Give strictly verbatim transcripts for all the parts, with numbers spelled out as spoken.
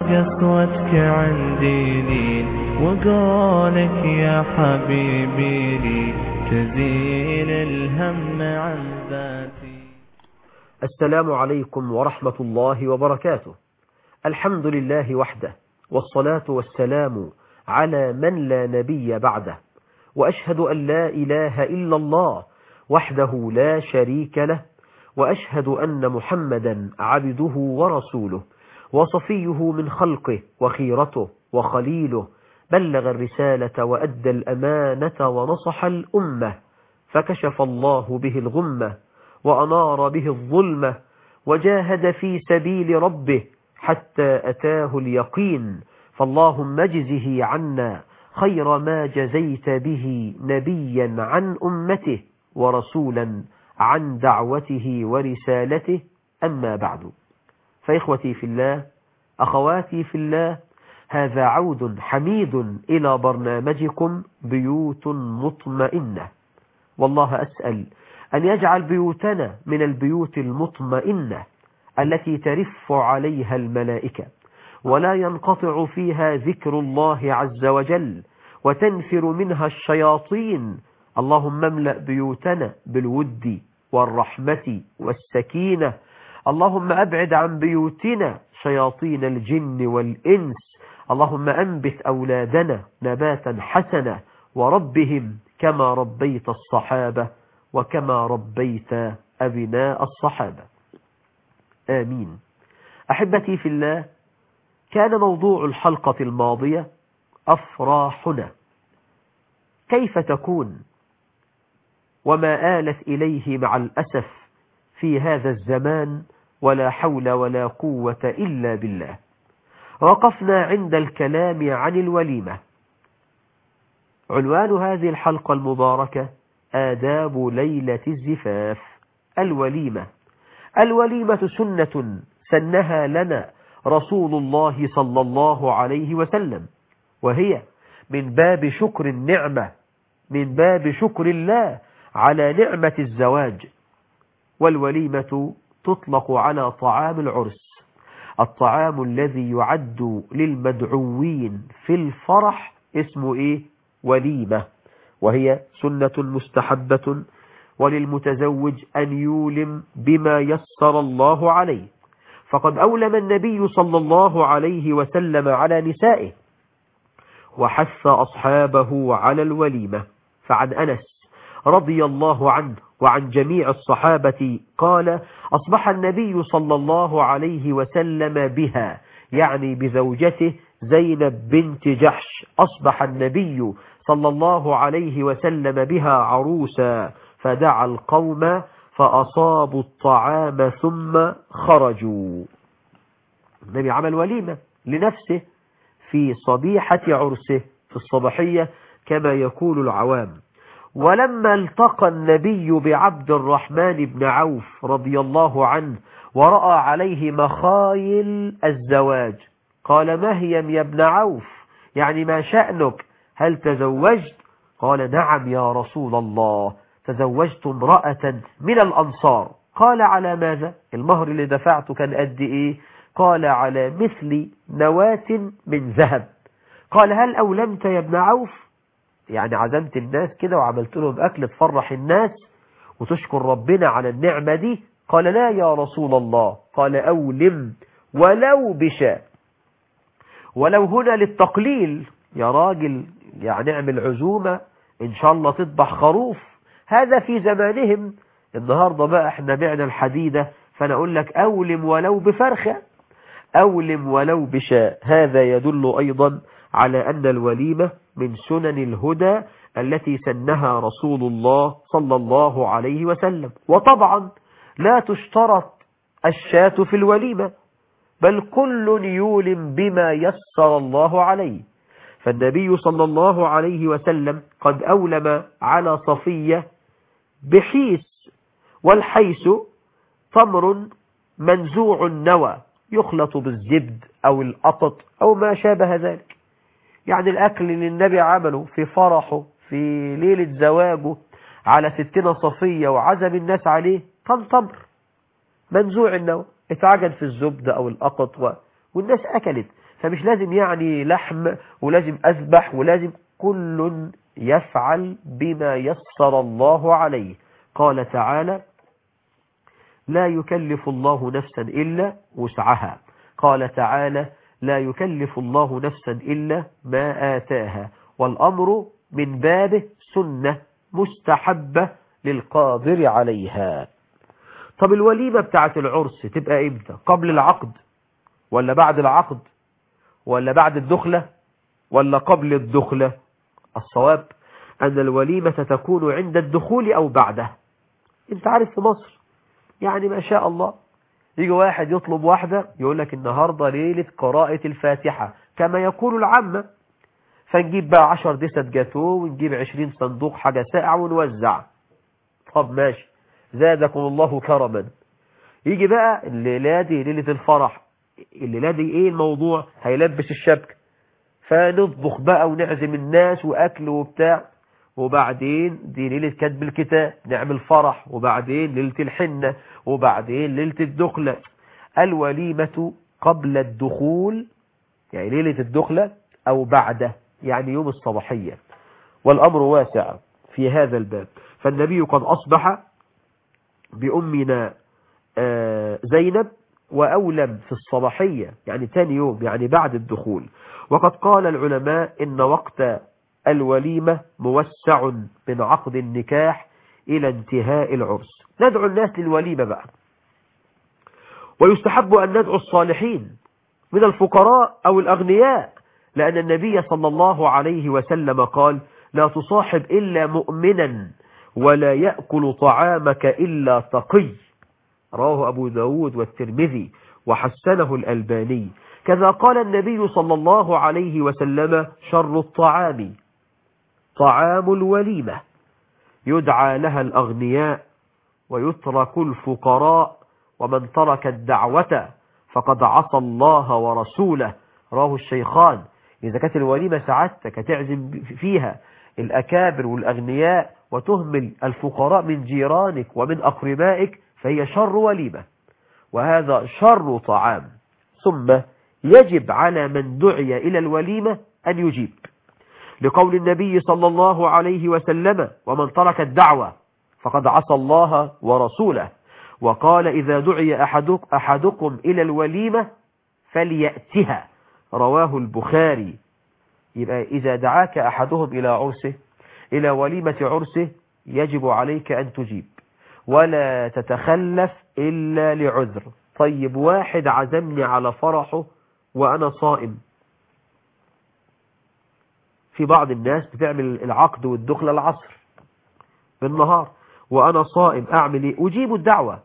قسوتك عندي لين، وقولك يا حبيبي لي تزيل الهم عن ذاتي. السلام عليكم ورحمة الله وبركاته. الحمد لله وحده، والصلاة والسلام على من لا نبي بعده، وأشهد أن لا إله إلا الله وحده لا شريك له، وأشهد أن محمدا عبده ورسوله وصفيه من خلقه وخيرته وخليله، بلغ الرسالة وأدى الأمانة ونصح الأمة، فكشف الله به الغمة وأنار به الظلمة، وجاهد في سبيل ربه حتى أتاه اليقين. فاللهم اجزه عنا خير ما جزيت به نبيا عن أمته ورسولا عن دعوته ورسالته. أما بعد، فإخوتي في الله، أخواتي في الله، هذا عود حميد إلى برنامجكم بيوت مطمئنة. والله أسأل أن يجعل بيوتنا من البيوت المطمئنة التي ترف عليها الملائكة، ولا ينقطع فيها ذكر الله عز وجل، وتنفر منها الشياطين. اللهم املأ بيوتنا بالود والرحمة والسكينة. اللهم أبعد عن بيوتنا شياطين الجن والإنس. اللهم أنبت أولادنا نباتا حسنا، وربهم كما ربيت الصحابة وكما ربيت أبناء الصحابة. آمين. أحبتي في الله، كان موضوع الحلقة الماضية أفراحنا كيف تكون وما آلت إليه مع الأسف في هذا الزمان، ولا حول ولا قوة إلا بالله. وقفنا عند الكلام عن الوليمة. عنوان هذه الحلقة المباركة آداب ليلة الزفاف. الوليمة الوليمة سنة سنها لنا رسول الله صلى الله عليه وسلم، وهي من باب شكر النعمة، من باب شكر الله على نعمة الزواج. والوليمة تطلق على طعام العرس، الطعام الذي يعد للمدعوين في الفرح اسمه إيه؟ وليمة. وهي سنة مستحبة، وللمتزوج أن يولم بما يسر الله عليه، فقد أولم النبي صلى الله عليه وسلم على نسائه وحث أصحابه على الوليمة. فعن أنس رضي الله عنه وعن جميع الصحابة قال: أصبح النبي صلى الله عليه وسلم بها، يعني بزوجته زينب بنت جحش، أصبح النبي صلى الله عليه وسلم بها عروسا، فدعا القوم فأصابوا الطعام ثم خرجوا. النبي عمل وليمة لنفسه في صبيحة عرسه، في الصباحية كما يقول العوام. ولما التقى النبي بعبد الرحمن بن عوف رضي الله عنه ورأى عليه مخايل الزواج، قال: ما هي يا ابن عوف؟ يعني ما شأنك؟ هل تزوجت؟ قال: نعم يا رسول الله، تزوجت امرأة من الأنصار. قال: على ماذا؟ المهر اللي دفعته كان قد إيه؟ قال: على مثل نواة من ذهب. قال: هل أولمت يا ابن عوف؟ يعني عزمت الناس كده وعملت لهم أكل تفرح الناس وتشكر ربنا على النعمة دي؟ قال: لا يا رسول الله. قال: أولم ولو بشاء. ولو هنا للتقليل، يا راجل يعني اعمل عزومة إن شاء الله تذبح خروف. هذا في زمانهم. النهاردة بقى احنا بعنا الحديدة، فأنا أقول لك أولم ولو بفرخة، أولم ولو بشاء. هذا يدل أيضا على أن الوليمة من سنن الهدى التي سنها رسول الله صلى الله عليه وسلم. وطبعا لا تشترط الشاة في الوليمة، بل كل يولم بما يسر الله عليه. فالنبي صلى الله عليه وسلم قد أولم على صفية بحيس، والحيس تمر منزوع النوى يخلط بالزبد أو القطط أو ما شابه ذلك. يعني الأكل اللي النبي عمله في فرحه في ليلة زواجه على ستنا صفية وعزم الناس عليه كان تمر منزوع النوى اتعجن في الزبد أو القطط و... والناس أكلت. فمش لازم يعني لحم ولازم أذبح ولازم، كل يفعل بما يسر الله عليه. قال تعالى: لا يكلف الله نفسا إلا وسعها. قال تعالى: لا يكلف الله نفسا إلا ما آتاها. والأمر من بابه سنة مستحبة للقادر عليها. طب الوليمة بتاعت العرس تبقى امتى؟ قبل العقد ولا بعد العقد ولا بعد الدخلة ولا قبل الدخلة؟ الصواب أن الوليمة تكون عند الدخول أو بعده. انت عارف في مصر يعني ما شاء الله يجي واحد يطلب واحدة يقول لك النهاردة ليلة قراءة الفاتحة كما يقول العامة، فنجيب بقى عشر دسة جاتو ونجيب عشرين صندوق حاجة ساقعة ونوزع. طب ماشي، زادكم الله كرما. يجي بقى الليلة دي ليلة الفرح، الليلة دي ايه الموضوع؟ هيلبس الشبكة، فنطبخ بقى ونعزم الناس وأكل وبتاع، وبعدين دي ليلة كتب الكتاب نعمل فرح، وبعدين ليلة الحنة، وبعدين ليلة الدخلة. الوليمة قبل الدخول يعني ليلة الدخلة أو بعده يعني يوم الصباحية، والأمر واسع في هذا الباب. فالنبي قد أصبح بأمنا زينب وأولم في الصباحية يعني تاني يوم يعني بعد الدخول. وقد قال العلماء إن وقت الوليمة موسع من عقد النكاح إلى انتهاء العرس. ندعو الناس للوليمة بقى، ويستحب أن ندعو الصالحين من الفقراء أو الأغنياء، لأن النبي صلى الله عليه وسلم قال: لا تصاحب إلا مؤمنا ولا يأكل طعامك إلا تقي. رواه أبو داود والترمذي وحسنه الألباني. كذا قال النبي صلى الله عليه وسلم: شر الطعام طعام الوليمة، يدعى لها الأغنياء ويترك الفقراء، ومن ترك الدعوة فقد عصى الله ورسوله. رواه الشيخان. إذا كانت الوليمة سعادتك هتعزم فيها الأكابر والأغنياء وتهمل الفقراء من جيرانك ومن أقربائك فهي شر وليمة، وهذا شر طعام. ثم يجب على من دعي إلى الوليمة أن يجيب، لقول النبي صلى الله عليه وسلم: ومن ترك الدعوة فقد عصى الله ورسوله. وقال: إذا دعي أحدك أحدكم إلى الوليمة فليأتها. رواه البخاري. يبقى إذا دعاك أحدهم إلى عرسه إلى وليمة عرسه يجب عليك أن تجيب ولا تتخلف إلا لعذر. طيب واحد عزمني على فرحه وأنا صائم. في بعض الناس بتعمل العقد والدخلة العصر بالنهار وأنا صائم، أعمل إيه؟ أجيب الدعوة.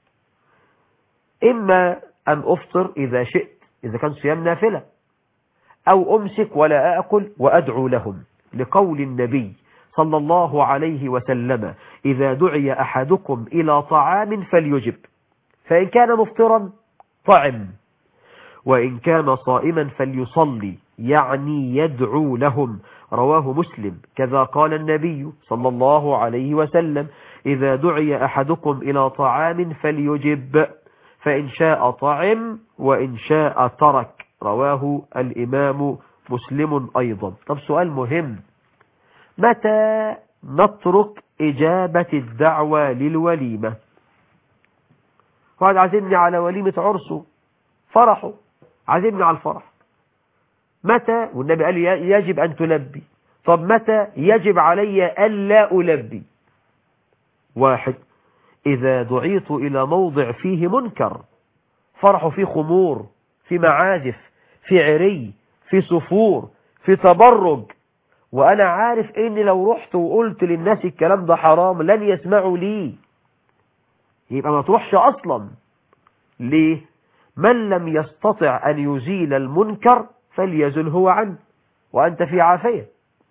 إما أن أفطر إذا شئت إذا كان صيام نافلة، أو أمسك ولا أأكل وأدعو لهم، لقول النبي صلى الله عليه وسلم: إذا دعي أحدكم إلى طعام فليجب، فإن كان مفطرا طعم، وإن كان صائما فليصلي، يعني يدعو لهم. رواه مسلم. كذا قال النبي صلى الله عليه وسلم: إذا دعي أحدكم إلى طعام فليجب، فإن شاء طعم وإن شاء ترك. رواه الإمام مسلم أيضا. طب سؤال مهم: متى نترك إجابة الدعوة للوليمة؟ واحد عزمني على وليمة عرسه فرحه، عزمني على الفرح، متى؟ والنبي قال لي يجب أن تلبي. طب متى يجب علي ألا ألبي؟ واحد: إذا دعيت إلى موضع فيه منكر، فرحه فيه خمور، في معازف، في عري، في صفور، في تبرج، وأنا عارف إني لو رحت وقلت للناس الكلام ده حرام لن يسمعوا لي، يبقى ما تروحش أصلا. ليه؟ من لم يستطع أن يزيل المنكر فليزل هو عنه وأنت في عافية.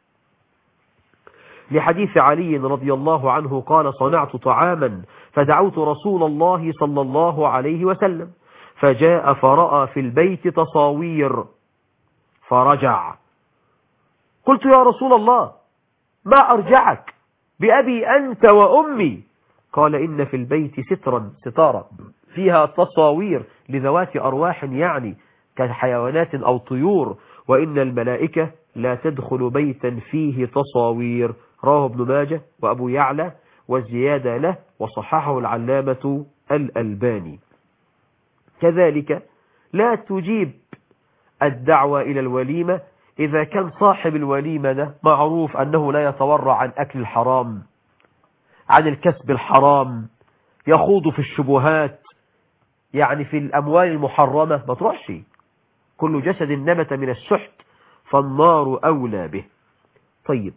لحديث علي رضي الله عنه قال: صنعت طعاما فدعوت رسول الله صلى الله عليه وسلم، فجاء فرأى في البيت تصاوير فرجع. قلت: يا رسول الله ما أرجعك؟ بأبي أنت وأمي. قال: إن في البيت سترا ستارة فيها تصاوير لذوات أرواح يعني كحيوانات أو طيور، وإن الملائكة لا تدخل بيتا فيه تصاوير. رواه ابن ماجه وأبو يعلى والزيادة له، وصححه العلامة الألباني. كذلك لا تجيب الدعوة إلى الوليمة إذا كان صاحب الوليمة ده معروف أنه لا يتورع عن أكل الحرام، عن الكسب الحرام، يخوض في الشبهات، يعني في الأموال المحرمة. ما تروحش. كل جسد نبت من السحت فالنار أولى به. طيب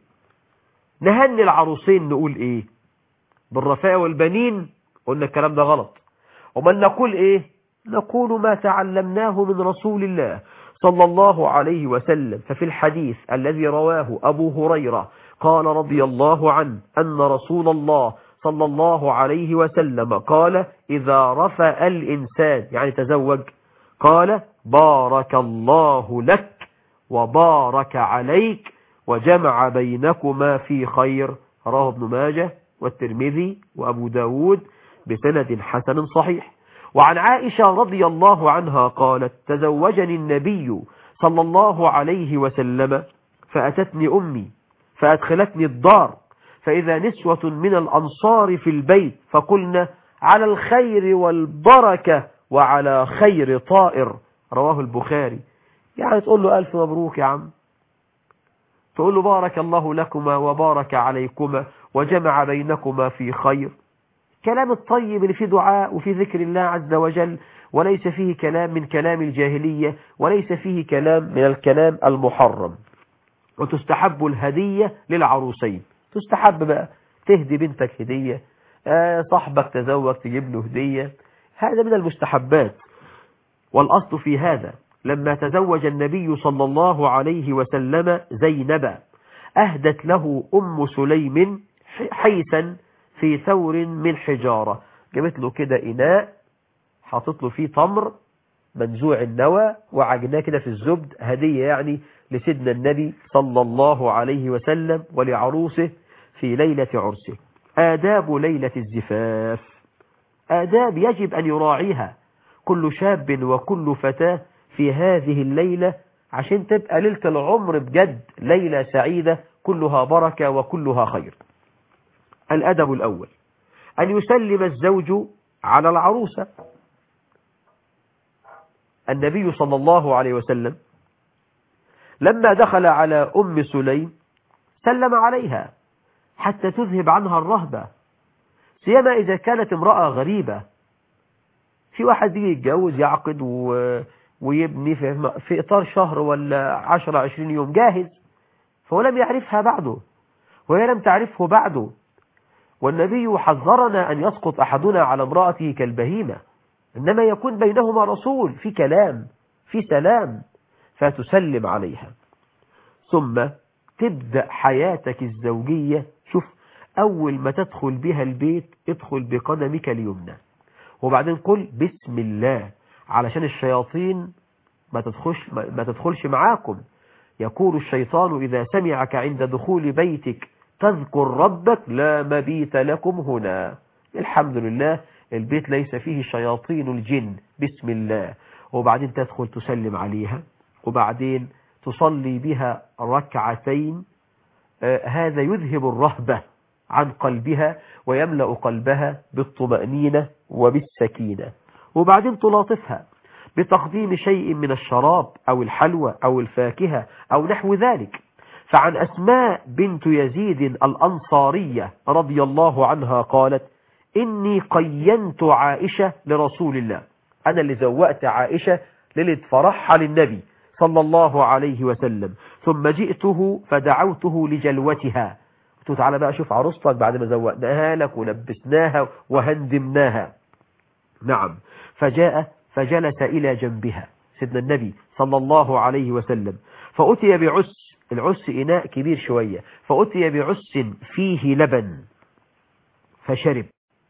نهني العروسين نقول إيه؟ بالرفاء والبنين؟ قلنا الكلام ده غلط. ومن نقول إيه؟ نقول ما تعلمناه من رسول الله صلى الله عليه وسلم. ففي الحديث الذي رواه أبو هريرة قال رضي الله عنه أن رسول الله صلى الله عليه وسلم قال: إذا رفأ الإنسان، يعني تزوج، قال: بارك الله لك وبارك عليك وجمع بينكما في خير. رواه ابن ماجه والترمذي وأبو داود بسند حسن صحيح. وعن عائشة رضي الله عنها قالت: تزوجني النبي صلى الله عليه وسلم فأتتني أمي فأدخلتني الدار، فإذا نسوة من الأنصار في البيت فقلنا: على الخير والبركة وعلى خير طائر. رواه البخاري. يعني تقول له ألف مبروك يا عم، تقول له بارك الله لكما وبارك عليكما وجمع بينكما في خير. كلام الطيب اللي فيه دعاء وفي ذكر الله عز وجل، وليس فيه كلام من كلام الجاهلية، وليس فيه كلام من الكلام المحرم. وتستحب الهدية للعروسين. تستحب بقى تهدي بنتك هدية، آه صاحبك تزوج تجيب له هدية، هذا من المستحبات. والأصل في هذا لما تزوج النبي صلى الله عليه وسلم زينب أهدت له أم سليم حيثا في ثور من حجارة. جابت له كده إناء حاطط له فيه تمر منزوع النوى وعجناه كده في الزبد، هدية يعني لسيدنا النبي صلى الله عليه وسلم ولعروسه في ليلة عرسه. آداب ليلة الزفاف، آداب يجب أن يراعيها كل شاب وكل فتاة في هذه الليلة عشان تبقى ليلة العمر بجد، ليلة سعيدة كلها بركة وكلها خير. الأدب الأول أن يسلم الزوج على العروسة. النبي صلى الله عليه وسلم لما دخل على أم سليم سلم عليها حتى تذهب عنها الرهبة، سيما إذا كانت امرأة غريبة. في واحد يجي يتجوز يعقد و... ويبني في... في إطار شهر ولا عشر عشرين يوم جاهز، فهو لم يعرفها بعده وهي لم تعرفه بعده. والنبي حذرنا أن يسقط أحدنا على امرأته كالبهيمة، إنما يكون بينهما رسول، في كلام في سلام، فتسلم عليها. ثم تبدأ حياتك الزوجية. شوف، أول ما تدخل بها البيت ادخل بقدمك اليمنى، وبعدين قل بسم الله علشان الشياطين ما تدخلش, ما تدخلش معاكم. يقول الشيطان إذا سمعك عند دخول بيتك تذكر ربك لا مبيت لكم هنا. الحمد لله البيت ليس فيه شياطين الجن. بسم الله، وبعدين تدخل تسلم عليها، وبعدين تصلي بها ركعتين. آه هذا يذهب الرهبة عن قلبها ويملأ قلبها بالطمأنينة وبالسكينة. وبعدين تلاطفها بتقديم شيء من الشراب أو الحلوى أو الفاكهة أو نحو ذلك. فعن أسماء بنت يزيد الأنصارية رضي الله عنها قالت: إني قينت عائشة لرسول الله، أنا اللي زوأت عائشة ليلة فرحها للنبي صلى الله عليه وسلم، ثم جئته فدعوته لجلوتها. قلت له تعالى بقى شوف عروستك بعد ما زوأناها لك ولبسناها وهندمناها. نعم، فجاء فجلس إلى جنبها سيدنا النبي صلى الله عليه وسلم، فأتي بعس، العس إناء كبير شوية، فأتي بعس فيه لبن فشرب،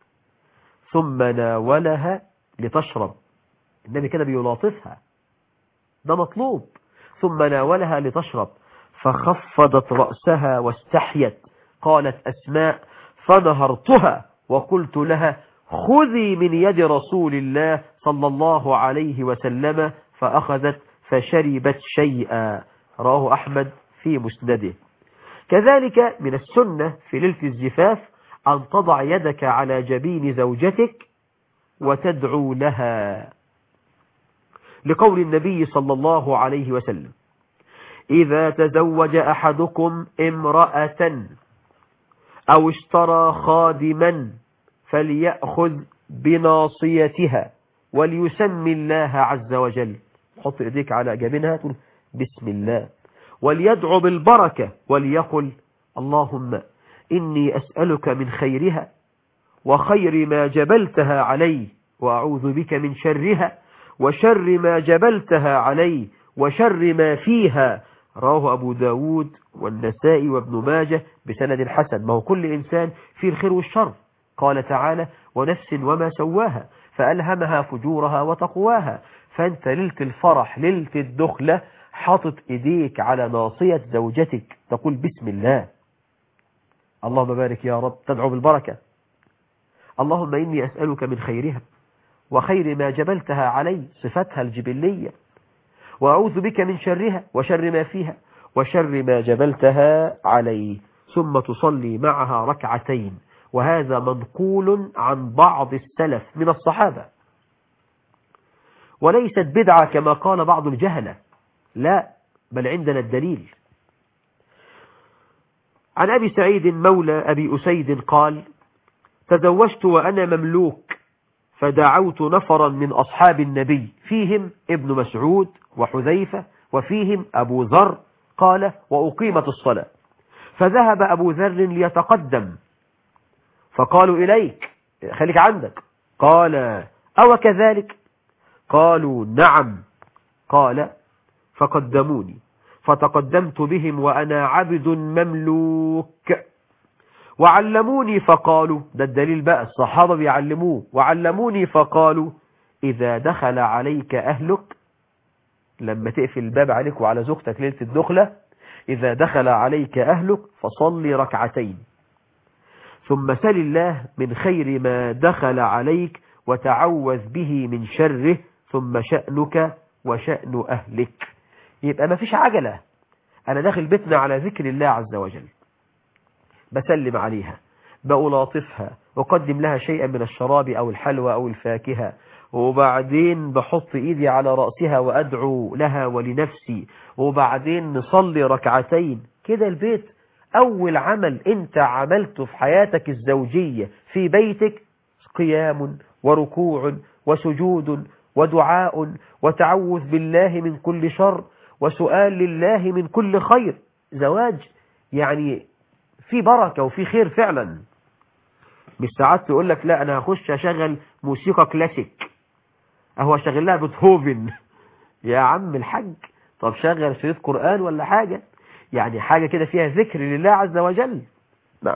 ثم ناولها لتشرب. النبي كده بيلاطفها، ده مطلوب. ثم ناولها لتشرب فخفضت رأسها واستحيت. قالت أسماء: فنهرتها وقلت لها: خذي من يد رسول الله صلى الله عليه وسلم فأخذت فشربت شيئا، رواه أحمد في مسنده. كذلك من السنة في ليلة الزفاف أن تضع يدك على جبين زوجتك وتدعو لها، لقول النبي صلى الله عليه وسلم: إذا تزوج أحدكم امرأة أو اشترى خادما فليأخذ بناصيتها وليسمي الله عز وجل. حط إيديك على جبينها تقول بسم الله، وليدعو بالبركة وليقل: اللهم إني أسألك من خيرها وخير ما جبلتها عليه، وأعوذ بك من شرها وشر ما جبلتها عليه وشر ما فيها، رواه أبو داود والنسائي وابن ماجه بسند حسن. ما هو كل إنسان فيه الخير والشر، قال تعالى: ونفس وما سواها فألهمها فجورها وتقواها. فأنت ليلة الفرح ليلة الدخلة حاطط إيديك على ناصية زوجتك تقول بسم الله، اللهم بارك يا رب، تدعو بالبركة. اللهم إني أسألك من خيرها وخير ما جبلتها علي، صفتها الجبلية، وأعوذ بك من شرها وشر ما فيها وشر ما جبلتها عليه. ثم تصلي معها ركعتين، وهذا منقول عن بعض السلف من الصحابة، وليست بدعة كما قال بعض الجهلة، لا، بل عندنا الدليل. عن أبي سعيد مولى أبي أسيد قال: تزوجت وأنا مملوك، فدعوت نفرا من أصحاب النبي، فيهم ابن مسعود وحذيفة وفيهم أبو ذر، قال: وأقيمت الصلاة، فذهب أبو ذر ليتقدم، فقالوا: إليك، خليك عندك. قال: أو كذلك؟ قالوا: نعم. قال: فقدموني، فتقدمت بهم وأنا عبد مملوك، وعلموني فقالوا، ده الدليل بقى، الصحابة بيعلموه، وعلموني فقالوا: إذا دخل عليك أهلك، لما تقفل الباب عليك وعلى زوجتك ليلة الدخلة، إذا دخل عليك أهلك فصلي ركعتين، ثم سل الله من خير ما دخل عليك وتعوذ به من شره، ثم شأنك وشأن أهلك. يبقى ما فيش عجلة، أنا داخل بيتنا على ذكر الله عز وجل، بسلم عليها، بألاطفها، وقدم لها شيئا من الشراب أو الحلوى أو الفاكهة، وبعدين بحط إيدي على رأسها وأدعو لها ولنفسي، وبعدين نصلي ركعتين. كده البيت أول عمل أنت عملته في حياتك الزوجية في بيتك قيام وركوع وسجود ودعاء وتعوذ بالله من كل شر وسؤال لله من كل خير. زواج يعني في بركة وفي خير فعلا. مش ساعات تقول لك لا أنا هخش أشغل موسيقى كلاسيك، أهو أشغل لها بيتهوفن، يا عم الحج، طب شغل شريط قرآن ولا حاجة، يعني حاجة كده فيها ذكر لله عز وجل. نعم.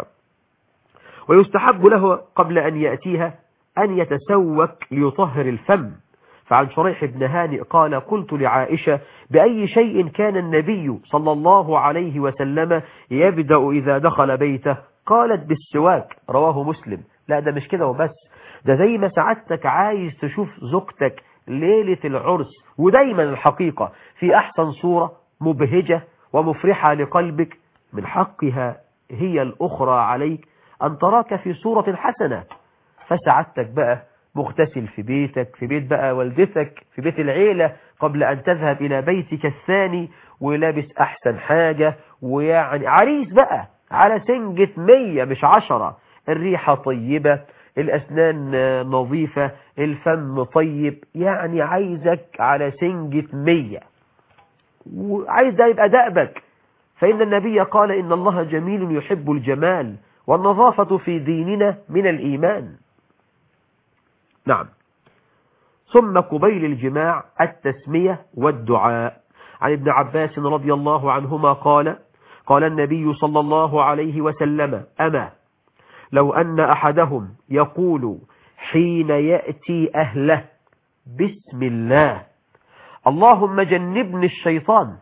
ويستحب له قبل أن يأتيها أن يتسوك ليطهر الفم. فعن شريح بن هانئ قال: قلت لعائشة: بأي شيء كان النبي صلى الله عليه وسلم يبدأ إذا دخل بيته؟ قالت: بالسواك، رواه مسلم. لا ده مش كده وبس، ده زي ما سعادتك عايز تشوف زوجتك ليلة العرس، ودايما الحقيقة في أحسن صورة مبهجة ومفرحة لقلبك، من حقها هي الأخرى عليك أن تراك في صورة حسنة. فسعادتك بقى مغتسل في بيتك، في بيت بقى والدتك، في بيت العيلة، قبل أن تذهب إلى بيتك الثاني، ولابس أحسن حاجة، ويعني عريس بقى على سنجة مية مش عشرة، الريحة طيبة، الأسنان نظيفة، الفم طيب، يعني عايزك على سنجة مية، وعايز ده يبقى دأبك. فإن النبي قال: إن الله جميل يحب الجمال، والنظافة في ديننا من الإيمان. نعم. ثم قبيل الجماع التسمية والدعاء. عن ابن عباس رضي الله عنهما قال: قال النبي صلى الله عليه وسلم: أما لو أن أحدهم يقول حين يأتي أهله: بسم الله، اللهم جنبني الشيطان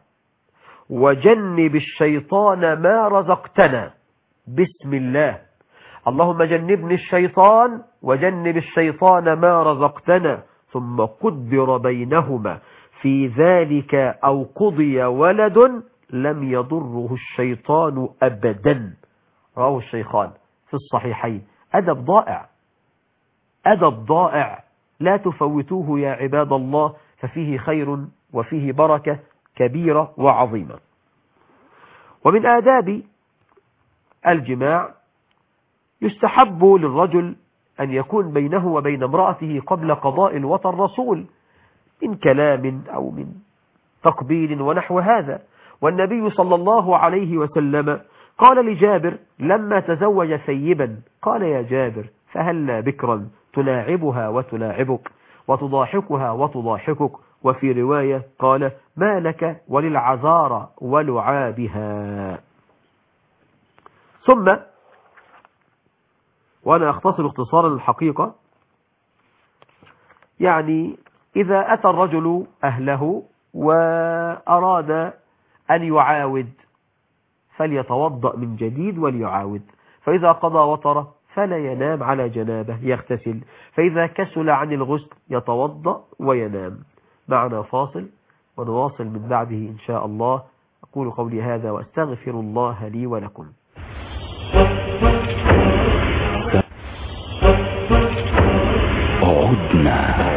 وجنب الشيطان ما رزقتنا، بسم الله، اللهم جنبني الشيطان وجنب الشيطان ما رزقتنا، ثم قدر بينهما في ذلك أو قضي ولد لم يضره الشيطان أبدا. رواه الشيخان في الصحيحين. أدب ضائع، أدب ضائع لا تفوتوه يا عباد الله، ففيه خير وفيه بركة كبيرة وعظيمة. ومن آداب الجماع يستحب للرجل أن يكون بينه وبين امرأته قبل قضاء الوطر رسول، من كلام أو من تقبيل ونحو هذا. والنبي صلى الله عليه وسلم قال لجابر لما تزوج ثيبا، قال يا جابر فهلا بكرا تلاعبها وتلاعبك وتضاحكها وتضاحكك، وفي رواية قال ما لك وللعذار ولعابها. ثم وأنا أختصر اختصارا الحقيقة، يعني إذا أتى الرجل أهله وأراد أن يعاود فليتوضأ من جديد وليعاود، فإذا قضى وطره فلا ينام على جنابه يغتسل، فإذا كسل عن الغسل يتوضأ وينام. معنا فاصل ونواصل من بعده إن شاء الله. أقول قولي هذا وأستغفر الله لي ولكم. عدنا.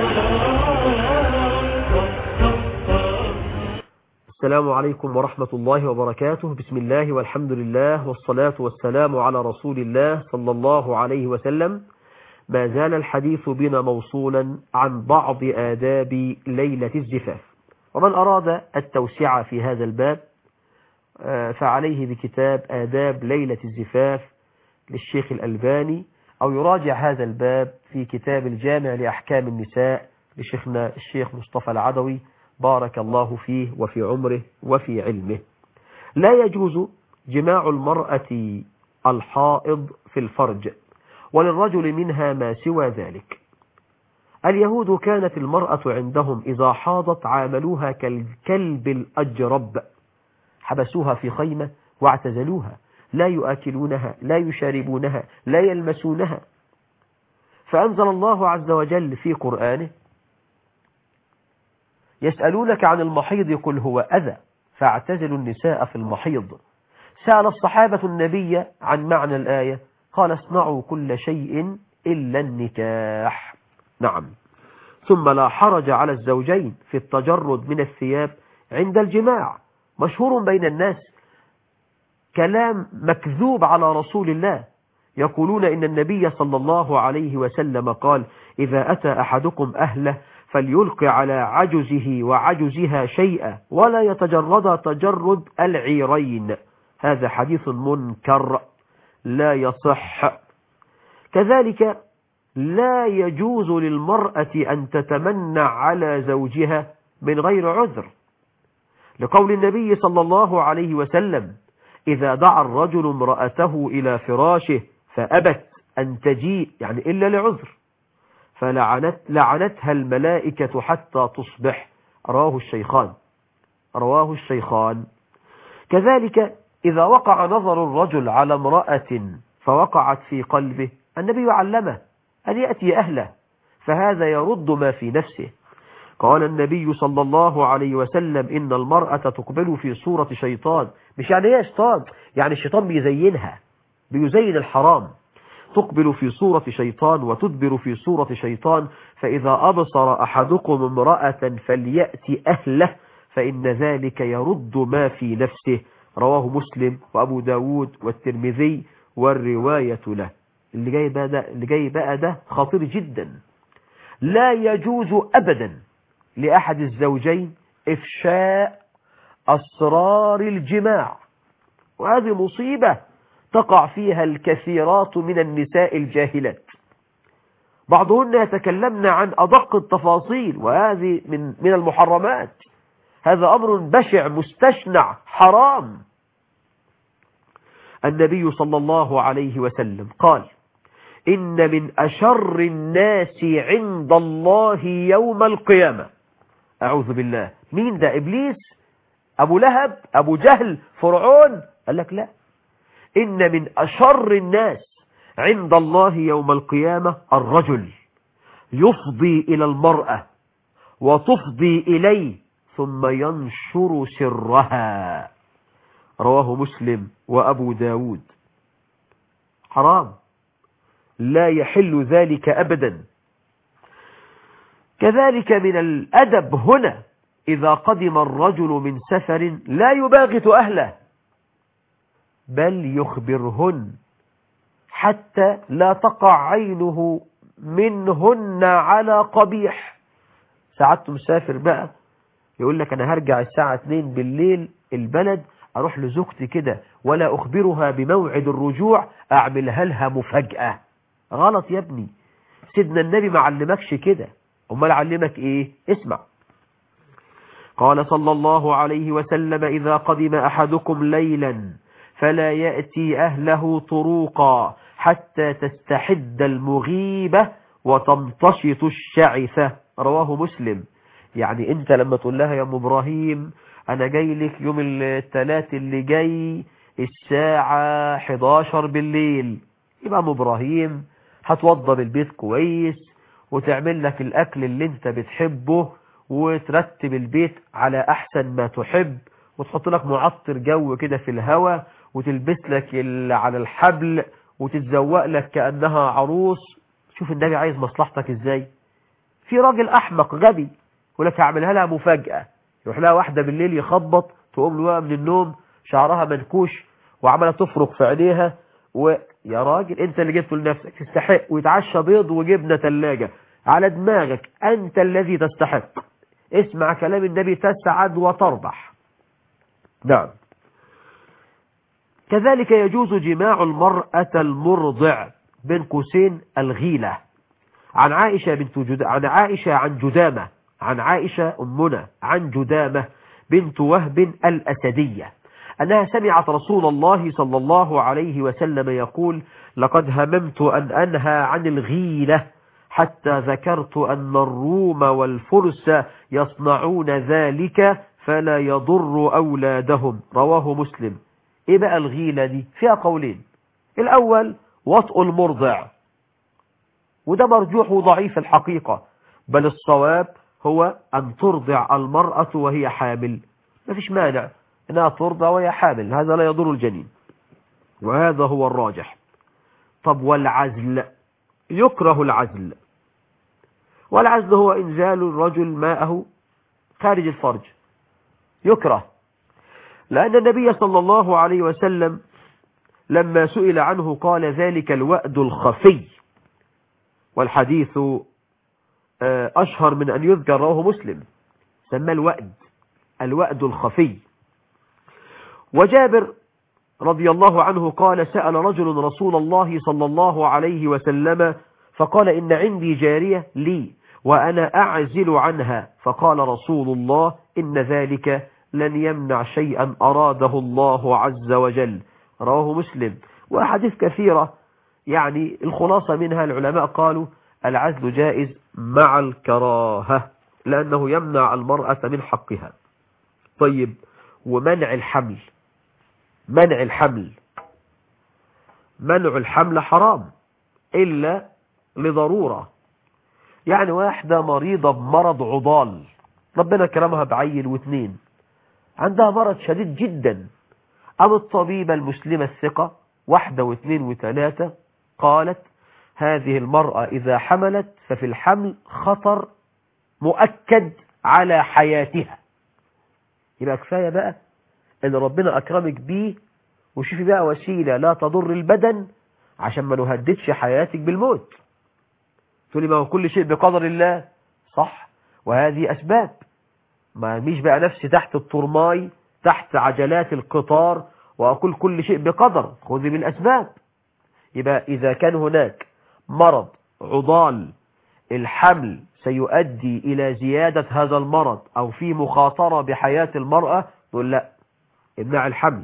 السلام عليكم ورحمة الله وبركاته. بسم الله والحمد لله والصلاة والسلام على رسول الله صلى الله عليه وسلم. ما زال الحديث بنا موصولا عن بعض آداب ليلة الزفاف، ومن أراد التوسعة في هذا الباب فعليه بكتاب آداب ليلة الزفاف للشيخ الألباني، أو يراجع هذا الباب في كتاب الجامع لأحكام النساء لشيخنا الشيخ مصطفى العدوي بارك الله فيه وفي عمره وفي علمه. لا يجوز جماع المرأة الحائض في الفرج، وللرجل منها ما سوى ذلك. اليهود كانت المرأة عندهم إذا حاضت عاملوها كالكلب الأجرب، حبسوها في خيمة واعتزلوها، لا يؤكلونها لا يشاربونها لا يلمسونها. فأنزل الله عز وجل في قرآنه يسألونك عن المحيض قل هو أذى فاعتزلوا النساء في المحيض. سأل الصحابة النبي عن معنى الآية قال اصنعوا كل شيء إلا النكاح. نعم. ثم لا حرج على الزوجين في التجرد من الثياب عند الجماع. مشهور بين الناس كلام مكذوب على رسول الله، يقولون إن النبي صلى الله عليه وسلم قال إذا أتى أحدكم أهله فليلقي على عجزه وعجزها شيئا ولا يتجرد تجرد العيرين. هذا حديث منكر لا يصح. كذلك لا يجوز للمرأة أن تتمنع على زوجها من غير عذر، لقول النبي صلى الله عليه وسلم إذا دعا الرجل امرأته إلى فراشه فأبت أن تجيء يعني إلا لعذر فلعنت لعنتها الملائكة حتى تصبح. رواه الشيخان رواه الشيخان. كذلك إذا وقع نظر الرجل على امرأة فوقعت في قلبه، النبي علمه أن يأتي أهله، فهذا يرد ما في نفسه. قال النبي صلى الله عليه وسلم إن المرأة تقبل في صورة شيطان. مش يعني ايه شيطان؟ يعني الشيطان بيزينها، بيزين الحرام. تقبل في صورة شيطان وتدبر في صورة شيطان، فإذا أبصر أحدكم امرأة فليأتي أهله فإن ذلك يرد ما في نفسه. رواه مسلم وأبو داود والترمذي والرواية له. اللي جاي بقى ده, اللي جاي بقى ده خطير جدا. لا يجوز أبدا لأحد الزوجين إفشاء أسرار الجماع، وهذه مصيبة تقع فيها الكثيرات من النساء الجاهلات. بعضهن يتكلمن عن أدق التفاصيل، وهذه من من المحرمات. هذا أمر بشع مستشنع حرام. النبي صلى الله عليه وسلم قال إن من أشر الناس عند الله يوم القيامة. أعوذ بالله. مين ده؟ إبليس؟ أبو لهب؟ أبو جهل؟ فرعون؟ قال لك لا، إن من أشر الناس عند الله يوم القيامة الرجل يفضي إلى المرأة وتفضي إليه ثم ينشر سرها. رواه مسلم وأبو داود. حرام، لا يحل ذلك أبدا. كذلك من الأدب هنا إذا قدم الرجل من سفر لا يباغت أهله، بل يخبرهن حتى لا تقع عينه منهن على قبيح. ساعات مسافر بقى يقول لك أنا هرجع الساعة اتنين بالليل البلد، أروح لزوجتي كده ولا أخبرها بموعد الرجوع، أعملها لها مفاجأة. غلط يا ابني، سيدنا النبي ما علمكش كده، أمال علمك إيه؟ اسمع. قال صلى الله عليه وسلم: إذا قدم أحدكم ليلا فلا يأتي أهله طروقا حتى تستحد المغيبة وتمتشط الشعثة. رواه مسلم. يعني انت لما تقول لها يا ام ابراهيم انا جاي لك يوم الثلاث اللي جاي الساعة حداشر بالليل، يبقى ام ابراهيم هتوضب البيت كويس وتعمل لك الاكل اللي انت بتحبه وترتب البيت على احسن ما تحب وتحط لك معطر جو كده في الهواء وتلبس لك على الحبل وتتزوق لك كأنها عروس. شوف النبي عايز مصلحتك ازاي. في راجل احمق غبي يقول لك هعملها لها مفاجأة، يروح لها واحدة بالليل يخبط تقوم له من النوم شعرها منكوش وعملها تفرق في عينيها، ويا راجل انت اللي جبته لنفسك تستحق، ويتعشى بيض وجبنة ثلاجة على دماغك، انت الذي تستحق. اسمع كلام النبي تسعد وتربح. نعم. كذلك يجوز جماع المرأة المرضع بين قوسين الغيلة. عن عائشة بنت جد... عن عائشة عن جدامة عن عائشة أمنا عن جدامة بنت وهب الأسدية أنها سمعت رسول الله صلى الله عليه وسلم يقول: لقد هممت أن أنهى عن الغيلة حتى ذكرت أن الروم والفرس يصنعون ذلك فلا يضر أولادهم. رواه مسلم. إيه بقى الغيلة دي؟ فيها قولين. الأول وطء المرضع، وده مرجوح وضعيف الحقيقة، بل الصواب هو أن ترضع المرأة وهي حامل، ما فيش مانع أنها ترضع وهي حامل، هذا لا يضر الجنين، وهذا هو الراجح. طب والعزل؟ يكره العزل، والعزل هو إنزال الرجل ماءه خارج الفرج، يكره، لأن النبي صلى الله عليه وسلم لما سئل عنه قال: ذلك الوأد الخفي، والحديث أشهر من أن يذكر. رواه مسلم، سمى الوأد الوأد الخفي. وجابر رضي الله عنه قال: سأل رجل رسول الله صلى الله عليه وسلم فقال: إن عندي جارية لي وأنا أعزل عنها، فقال رسول الله: إن ذلك لن يمنع شيئا أراده الله عز وجل. رواه مسلم. وأحاديث كثيرة، يعني الخلاصة منها العلماء قالوا العزل جائز مع الكراهة لأنه يمنع المرأة من حقها. طيب، ومنع الحمل؟ منع الحمل منع الحمل حرام إلا لضرورة. يعني واحدة مريضة بمرض عضال، ربنا كرمها بعيل واثنين، عندها مرض شديد جدا، أم الطبيبة المسلمة الثقة واحدة واثنين وثلاثة قالت: هذه المرأة إذا حملت ففي الحمل خطر مؤكد على حياتها. يبقى كفاية بقى إن ربنا أكرمك بيه، وشوفي بقى وسيلة لا تضر البدن عشان ما نهددش حياتك بالموت. تقولي ما هو كل شيء بقدر الله، صح، وهذه أسباب، ما مش بقى نفسي تحت الطرماي تحت عجلات القطار وأقول كل شيء بقدر، خذي بالأسباب. يبقى إذا كان هناك مرض عضال الحمل سيؤدي إلى زيادة هذا المرض أو في مخاطرة بحياة المرأة، نقول لا، امنع الحمل.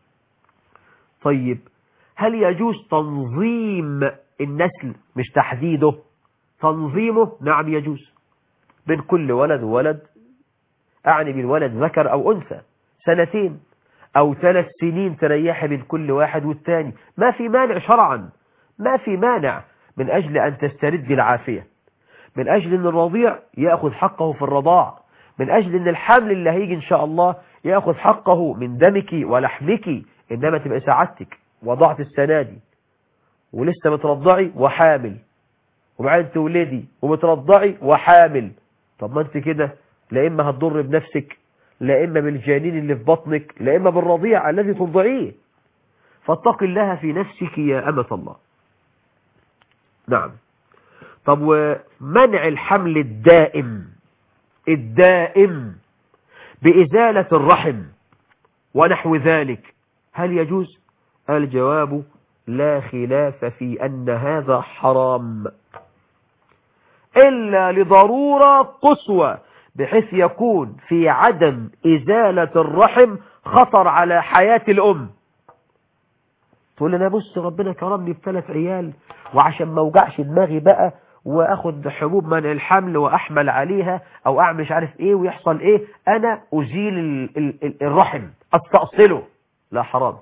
طيب، هل يجوز تنظيم النسل مش تحديده؟ تنظيمه نعم يجوز، بين كل ولد وولد، أعني بالولد ذكر أو أنثى، سنتين أو ثلاث سنين تريحي بين كل واحد والتاني، ما في مانع شرعا، ما في مانع، من أجل أن تسترد العافية. من أجل أن الرضيع يأخذ حقه في الرضاع، من أجل أن الحمل اللي هيجي إن شاء الله يأخذ حقه من دمك ولحمك. إنما تبقى سعادتك وضعت السنة دي ولسه بترضعي وحامل، وبعدين تولدي وبترضعي وحامل، طب ما انت كده لا إما هتضر بنفسك، لا إما بالجنين اللي في بطنك، لا إما بالرضيع الذي ترضعيه. فاتق الله في نفسك يا أمة الله. نعم. طب ومنع الحمل الدائم الدائم بإزالة الرحم ونحو ذلك هل يجوز؟ الجواب لا خلاف في أن هذا حرام إلا لضرورة قصوى، بحيث يكون في عدم إزالة الرحم خطر على حياة الأم. تقول لنا بص ربنا كرمني بثلاث عيال، وعشان ما اوجعش دماغي بقى واخد حبوب منع الحمل واحمل عليها او اعمل مش عارف ايه ويحصل ايه، انا ازيل ال ال ال الرحم استأصله. لا، حرام،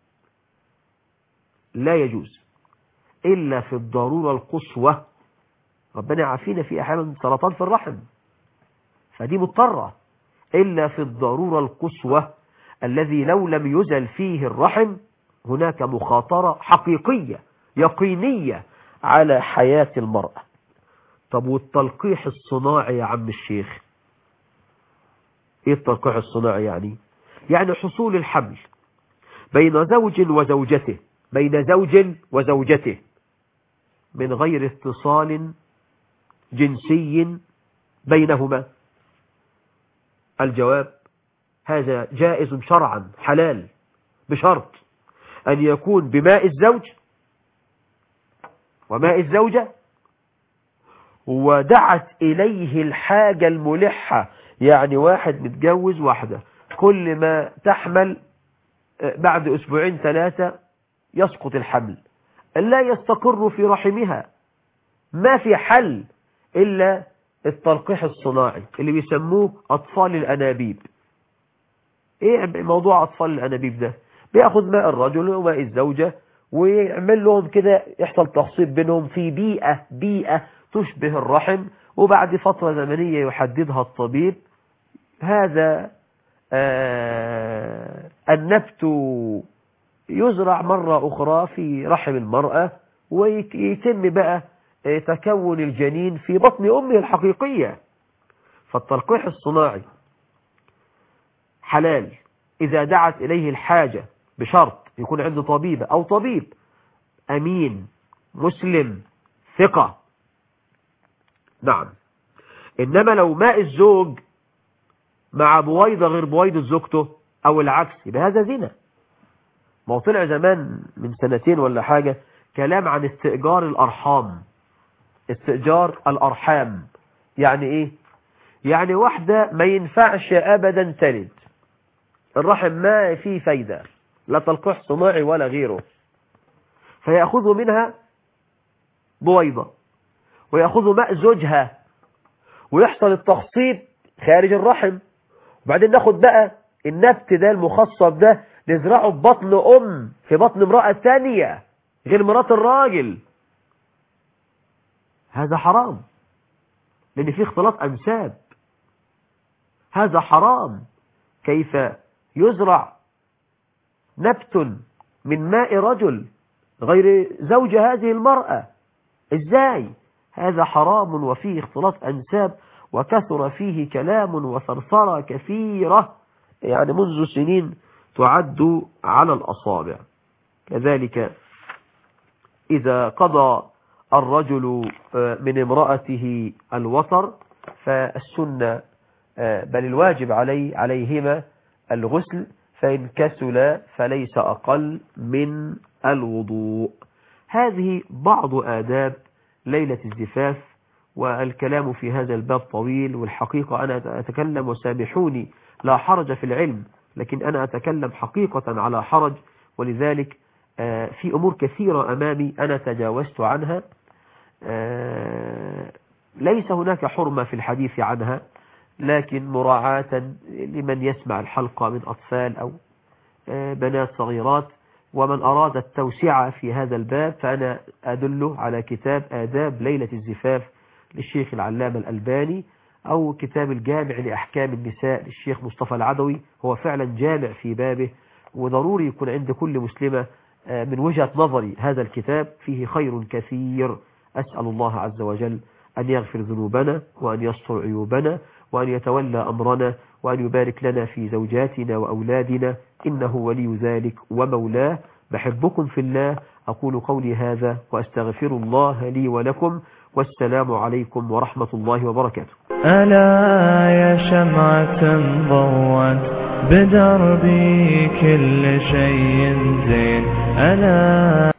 لا يجوز الا في الضرورة القصوى. ربنا يعافينا في احيانا سرطان في الرحم، فدي مضطرة، الا في الضرورة القصوى الذي لو لم يزل فيه الرحم هناك مخاطرة حقيقية يقينية على حياة المرأة. طب والتلقيح الصناعي يا عم الشيخ، ايه التلقيح الصناعي يعني؟ يعني حصول الحمل بين زوج وزوجته بين زوج وزوجته من غير اتصال جنسي بينهما. الجواب هذا جائز شرعا حلال، بشرط أن يكون بماء الزوج وماء الزوجة ودعت إليه الحاجة الملحة. يعني واحد متجوز واحدة، كل ما تحمل بعد أسبوعين ثلاثة يسقط الحمل، لا يستقر في رحمها، ما في حل إلا التلقيح الصناعي اللي بيسموه أطفال الأنابيب. إيه موضوع أطفال الأنابيب ده؟ بياخد ماء الرجل وماء الزوجة ويعمل لهم كده، يحصل تخصيب بينهم في بيئة بيئة تشبه الرحم، وبعد فترة زمنية يحددها الطبيب هذا آه النبت يزرع مرة أخرى في رحم المرأة، ويتم بقى تكون الجنين في بطن أمه الحقيقية. فالتلقيح الصناعي حلال إذا دعت إليه الحاجة، بشرط يكون عنده طبيبة أو طبيب أمين مسلم ثقة. نعم. إنما لو ماء الزوج مع بويضة غير بويضة زوجته أو العكس يبقى هذا زنا. ما هو طلع زمان من سنتين ولا حاجة كلام عن استئجار الأرحام. استئجار الأرحام يعني إيه؟ يعني واحدة ما ينفعش أبدا تلد، الرحم ما فيه فايدة، لا تلقيح صناعي ولا غيره، فيأخذوا منها بويضة ويأخذوا ماء زوجها ويحصل التخصيب خارج الرحم، وبعدين ناخد بقى النبت ده المخصب ده نزرعه ببطن أم في بطن امرأة ثانية غير مرات الراجل. هذا حرام لأن فيه اختلاط أنساب. هذا حرام. كيف يزرع نبت من ماء رجل غير زوج هذه المرأة؟ ازاي؟ هذا حرام وفيه اختلاط أنساب، وكثر فيه كلام وثرثرة كثيرة يعني منذ سنين تعد على الأصابع. كذلك إذا قضى الرجل من امرأته الوطر فالسنة بل الواجب عليه عليهما الغسل، فإن كسل فليس أقل من الوضوء. هذه بعض آداب ليلة الزفاف، والكلام في هذا الباب طويل، والحقيقة أنا أتكلم وسامحوني لا حرج في العلم، لكن أنا أتكلم حقيقة على حرج، ولذلك في أمور كثيرة أمامي أنا تجاوزت عنها، ليس هناك حرمة في الحديث عنها، لكن مراعاة لمن يسمع الحلقة من أطفال أو بنات صغيرات، ومن أراد التوسعة في هذا الباب فأنا أدله على كتاب آداب ليلة الزفاف للشيخ العلامة الألباني، أو كتاب الجامع لأحكام النساء للشيخ مصطفى العدوي، هو فعلا جامع في بابه، وضروري يكون عند كل مسلمة من وجهة نظري هذا الكتاب فيه خير كثير. أسأل الله عز وجل أن يغفر ذنوبنا وأن يستر عيوبنا وأن يتولى أمرنا وأن يبارك لنا في زوجاتنا وأولادنا، إنه ولي ذلك ومولاه. بحبكم في الله، أقول قولي هذا وأستغفر الله لي ولكم، والسلام عليكم ورحمة الله وبركاته. ألا يا شمعة ضوت بدربي كل شيء زين، ألا